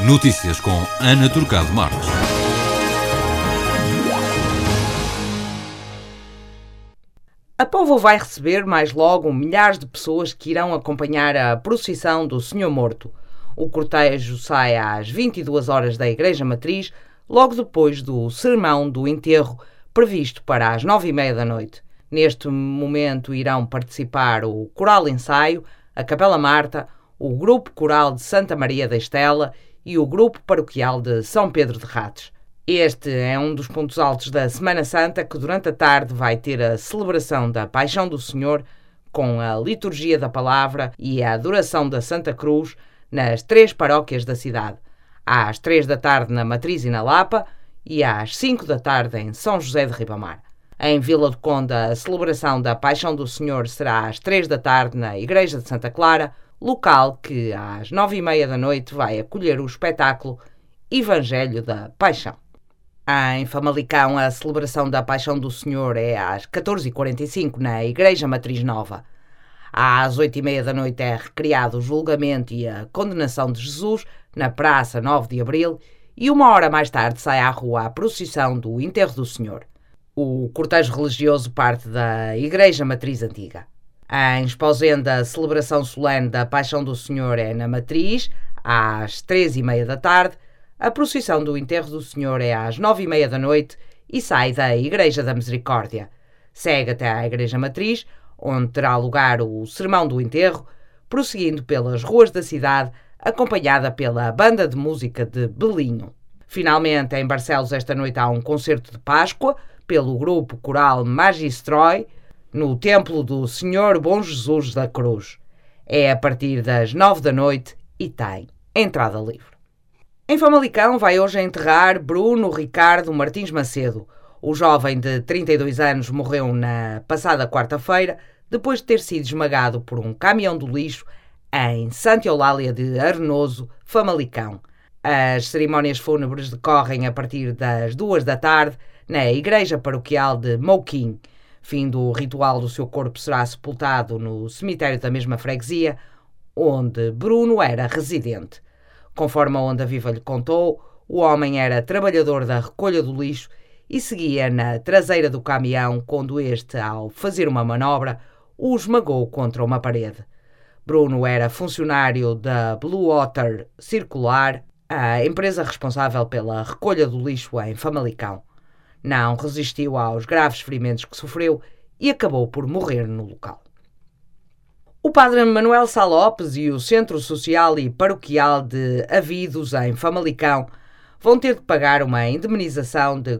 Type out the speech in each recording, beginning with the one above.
Notícias com Ana Turcado Marques. A Póvoa vai receber mais logo milhares de pessoas que irão acompanhar a procissão do Senhor Morto. O cortejo sai às 22 horas da Igreja Matriz, logo depois do sermão do enterro, previsto para as 9h30 da noite. Neste momento irão participar o Coral Ensaio, a Capela Marta, o Grupo Coral de Santa Maria da Estela e o Grupo Paroquial de São Pedro de Rates. Este é um dos pontos altos da Semana Santa, que durante a tarde vai ter a celebração da Paixão do Senhor, com a liturgia da palavra e a adoração da Santa Cruz nas 3 paróquias da cidade. Às 3 da tarde na Matriz e na Lapa e às 5 da tarde em São José de Ribamar. Em Vila do Conde, a celebração da Paixão do Senhor será às 3 da tarde na Igreja de Santa Clara, local que às 9h30 da noite vai acolher o espetáculo Evangelho da Paixão. Em Famalicão, a celebração da Paixão do Senhor é às 14h45 na Igreja Matriz Nova. Às 8h30 da noite é recriado o julgamento e a condenação de Jesus na Praça 9 de Abril e 1 hora mais tarde sai à rua a procissão do Enterro do Senhor. O cortejo religioso parte da Igreja Matriz Antiga. Em Esposenda, a celebração solene da Paixão do Senhor é na Matriz, às 3h30 da tarde. A procissão do Enterro do Senhor é às 9h30 da noite e sai da Igreja da Misericórdia. Segue até à Igreja Matriz, onde terá lugar o Sermão do Enterro, prosseguindo pelas ruas da cidade, acompanhada pela Banda de Música de Belinho. Finalmente, em Barcelos, esta noite há um concerto de Páscoa, pelo grupo coral Magistroi, no Templo do Senhor Bom Jesus da Cruz. É a partir das 9 da noite e tem entrada livre. Em Famalicão vai hoje enterrar Bruno Ricardo Martins Macedo. O jovem de 32 anos morreu na passada quarta-feira, depois de ter sido esmagado por um caminhão do lixo em Santa Eulália de Arenoso, Famalicão. As cerimónias fúnebres decorrem a partir das 2 da tarde na Igreja Paroquial de Mouquim. Fim do ritual do seu corpo será sepultado no cemitério da mesma freguesia, onde Bruno era residente. Conforme a Onda Viva lhe contou, o homem era trabalhador da recolha do lixo e seguia na traseira do caminhão quando este, ao fazer uma manobra, o esmagou contra uma parede. Bruno era funcionário da Blue Water Circular, a empresa responsável pela recolha do lixo em Famalicão. Não resistiu aos graves ferimentos que sofreu e acabou por morrer no local. O padre Manuel Sá Lopes e o Centro Social e Paroquial de Avidos, em Famalicão, vão ter de pagar uma indemnização de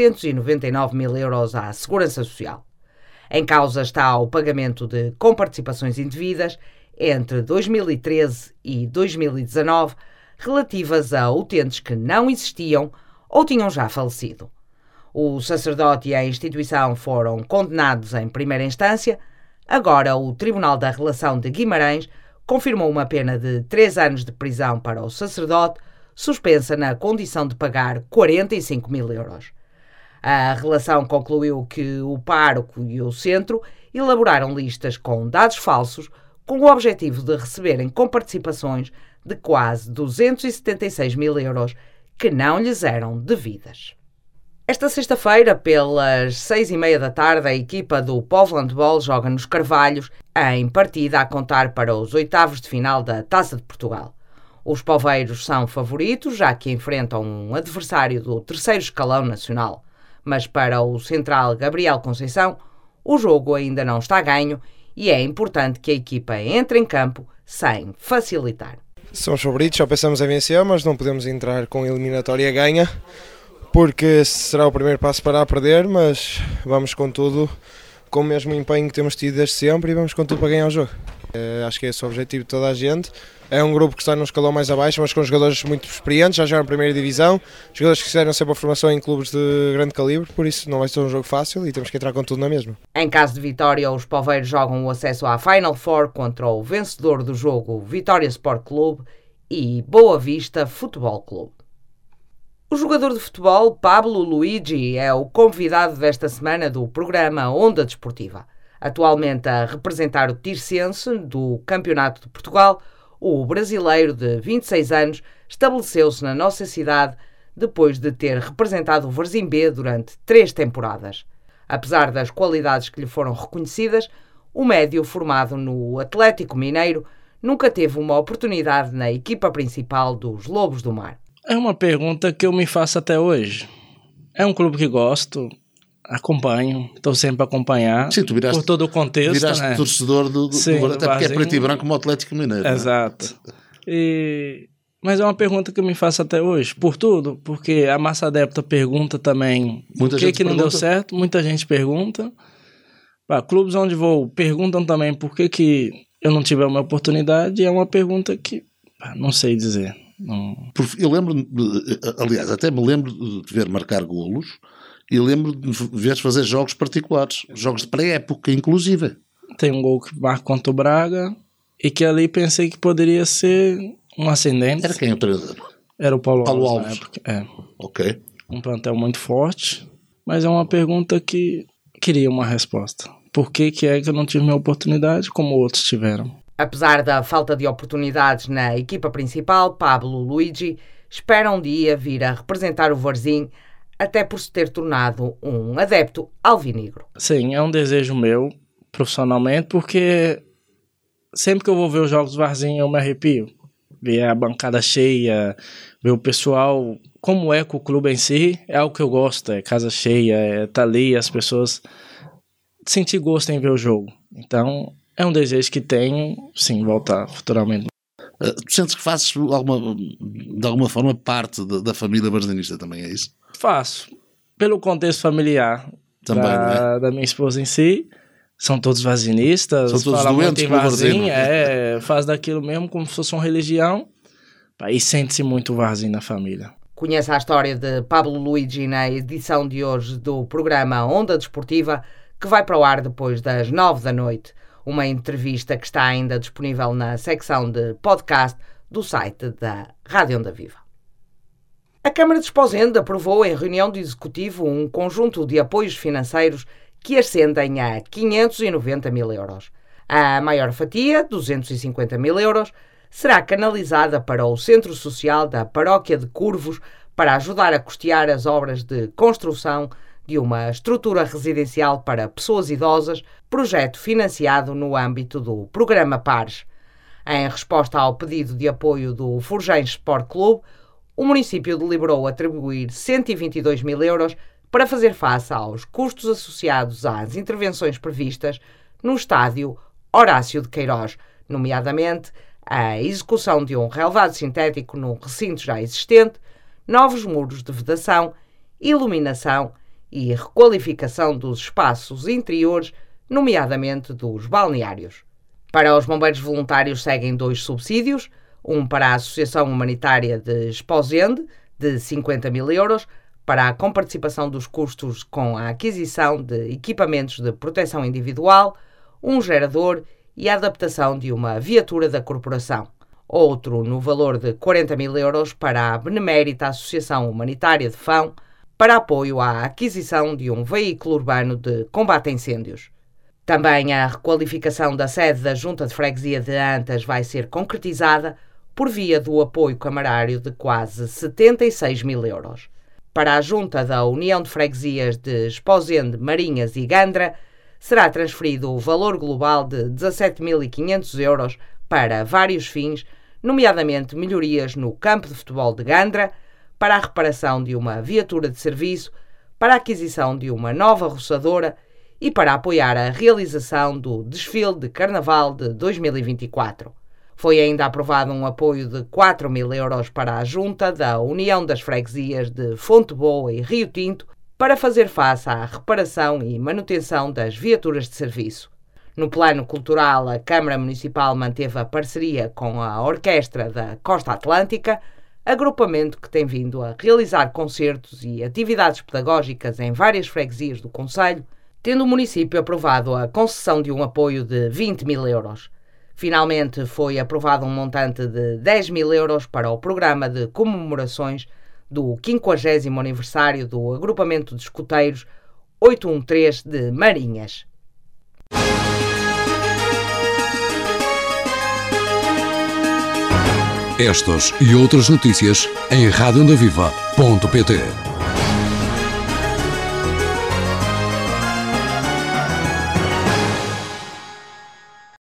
499 mil euros à Segurança Social. Em causa está o pagamento de comparticipações indevidas entre 2013 e 2019, relativas a utentes que não existiam ou tinham já falecido. O sacerdote e a instituição foram condenados em primeira instância. Agora, o Tribunal da Relação de Guimarães confirmou uma pena de 3 anos de prisão para o sacerdote, suspensa na condição de pagar 45 mil euros. A relação concluiu que o pároco e o centro elaboraram listas com dados falsos com o objetivo de receberem comparticipações de quase 276 mil euros que não lhes eram devidas. Esta sexta-feira, pelas 6h30 da tarde, a equipa do Póvoa Handball joga nos Carvalhos, em partida a contar para os 8avos de final da Taça de Portugal. Os poveiros são favoritos, já que enfrentam um adversário do 3º escalão nacional. Mas para o central Gabriel Conceição, o jogo ainda não está ganho e é importante que a equipa entre em campo sem facilitar. Somos favoritos, só pensamos em vencer, mas não podemos entrar com eliminatória ganha, porque será o primeiro passo para a perder, mas vamos com tudo, com o mesmo empenho que temos tido desde sempre, e vamos com tudo para ganhar o jogo. Acho que esse é o objetivo de toda a gente. É um grupo que está num escalão mais abaixo, mas com jogadores muito experientes, já jogaram a primeira divisão, jogadores que fizeram sempre a formação em clubes de grande calibre, por isso não vai ser um jogo fácil e temos que entrar com tudo na mesma. Em caso de vitória, os poveiros jogam o acesso à Final Four contra o vencedor do jogo, Vitória Sport Clube e Boa Vista Futebol Clube. O jogador de futebol Pablo Luigi é o convidado desta semana do programa Onda Desportiva. Atualmente a representar o Tirsense do Campeonato de Portugal, o brasileiro de 26 anos estabeleceu-se na nossa cidade depois de ter representado o Varzim B durante 3 temporadas. Apesar das qualidades que lhe foram reconhecidas, o médio formado no Atlético Mineiro nunca teve uma oportunidade na equipa principal dos Lobos do Mar. É uma pergunta que eu me faço até hoje. É um clube que gosto, acompanho, estou sempre a acompanhar. Sim, tu por todo o contexto. Viraste né? torcedor do Sim, até porque é preto e branco como o Atlético Mineiro. Exato. Mas é uma pergunta que eu me faço até hoje, por tudo, porque a massa adepta pergunta também por que não deu certo, muita gente pergunta. Clubes onde vou perguntam também por que eu não tive uma oportunidade, e é uma pergunta que não sei dizer. Não... Eu lembro, aliás, até me lembro de te ver marcar golos e lembro de ver fazer jogos particulares, jogos de pré-época, inclusive. Tem um gol que marca contra o Braga e que ali pensei que poderia ser um ascendente. Era quem o treinador? Era o Paulo Alves. Na época. Ok. Um plantel muito forte, mas é uma pergunta que queria uma resposta. Por que é que eu não tive minha oportunidade como outros tiveram? Apesar da falta de oportunidades na equipa principal, Pablo Luigi espera um dia vir a representar o Varzim, até por se ter tornado um adepto alvinegro. Sim, é um desejo meu, profissionalmente, porque sempre que eu vou ver os jogos do Varzim eu me arrepio. Ver a bancada cheia, ver o pessoal, como é com o clube em si, é algo que eu gosto, é casa cheia, é estar ali, as pessoas sentir gosto em ver o jogo. Então, é um desejo que tenho, sim, voltar futuramente. Tu sentes que fazes de alguma forma parte da família varzinista também, é isso? Faço. Pelo contexto familiar também, da minha esposa em si, são todos varzinistas, são todos doentes com o Varzim. Faz daquilo mesmo como se fosse uma religião, e sente-se muito o Varzim na família. Conheça a história de Pablo Luigi na edição de hoje do programa Onda Desportiva, que vai para o ar depois das 9 da noite. Uma entrevista que está ainda disponível na secção de podcast do site da Rádio Onda Viva. A Câmara de Esposende aprovou em reunião de executivo um conjunto de apoios financeiros que ascendem a 590 mil euros. A maior fatia, 250 mil euros, será canalizada para o Centro Social da Paróquia de Curvos para ajudar a custear as obras de construção de uma estrutura residencial para pessoas idosas, projeto financiado no âmbito do Programa Pares. Em resposta ao pedido de apoio do Forjães Sport Clube, o município deliberou atribuir 122 mil euros para fazer face aos custos associados às intervenções previstas no estádio Horácio de Queiroz, nomeadamente a execução de um relvado sintético num recinto já existente, novos muros de vedação, iluminação e requalificação dos espaços interiores, nomeadamente dos balneários. Para os bombeiros voluntários seguem 2 subsídios, um para a Associação Humanitária de Esposende, de 50 mil euros, para a comparticipação dos custos com a aquisição de equipamentos de proteção individual, um gerador e a adaptação de uma viatura da corporação. Outro no valor de 40 mil euros para a Benemérita Associação Humanitária de Fão, para apoio à aquisição de um veículo urbano de combate a incêndios. Também a requalificação da sede da Junta de Freguesia de Antas vai ser concretizada por via do apoio camarário de quase 76 mil euros. Para a Junta da União de Freguesias de Esposende, Marinhas e Gandra, será transferido o valor global de 17.500 euros para vários fins, nomeadamente melhorias no campo de futebol de Gandra, para a reparação de uma viatura de serviço, para a aquisição de uma nova roçadora e para apoiar a realização do desfile de Carnaval de 2024. Foi ainda aprovado um apoio de 4 mil euros para a Junta da União das Freguesias de Fonte Boa e Rio Tinto para fazer face à reparação e manutenção das viaturas de serviço. No plano cultural, a Câmara Municipal manteve a parceria com a Orquestra da Costa Atlântica, agrupamento que tem vindo a realizar concertos e atividades pedagógicas em várias freguesias do concelho, tendo o município aprovado a concessão de um apoio de 20 mil euros. Finalmente foi aprovado um montante de 10 mil euros para o programa de comemorações do 50º aniversário do agrupamento de escoteiros 813 de Marinhas. Estas e outras notícias em radioondaviva.pt.